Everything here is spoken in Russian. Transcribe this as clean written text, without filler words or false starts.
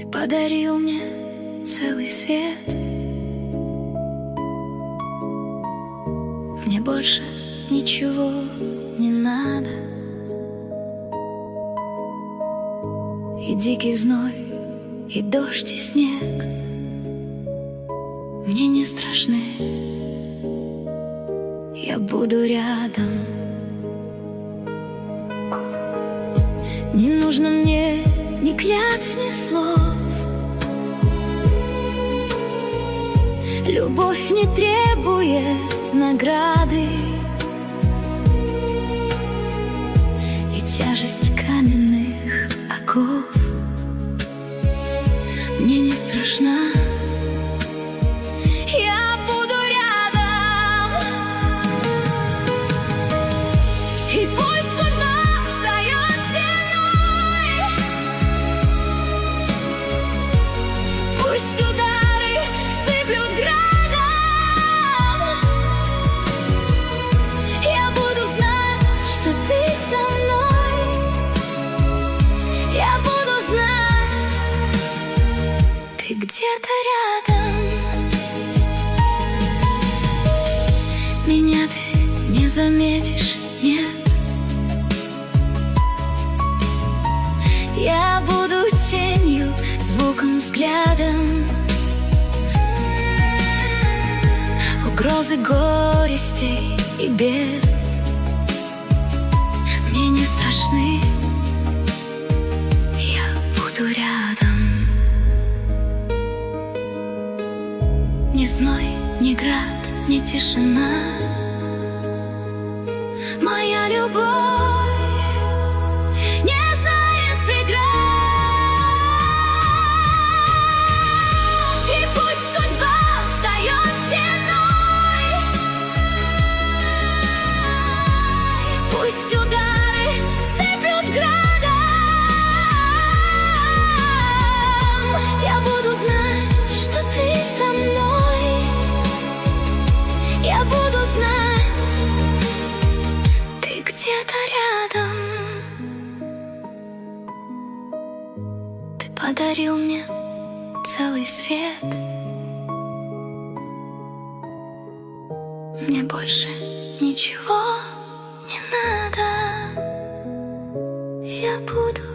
Ты подарил мне целый свет. Мне больше ничего не надо. И дикий зной, и дождь, и снег мне не страшны. Я буду рядом. Не нужно мне ни клятв, ни слов. Любовь не требует награды, и тяжесть каменных оков мне не страшна. Я буду рядом. И пусть судьба встает стеной, пусть удары сыплют градом, я буду знать, что ты со мной. Я буду знать, ты где-то рядом. Меня ты не заметишь, нет. Я буду тенью, звуком, взглядом. Угрозы, горестей и бед мне не страшны. Я буду рядом. Ни зной, ни град, ни тишина. Моя любовь не знает преград. И пусть судьба встает стеной, пусть удары сыплют градом, я буду знать, что ты со мной. Я буду знать, ты где-то рядом. Ты подарил мне целый свет. Мне больше ничего не надо. Я буду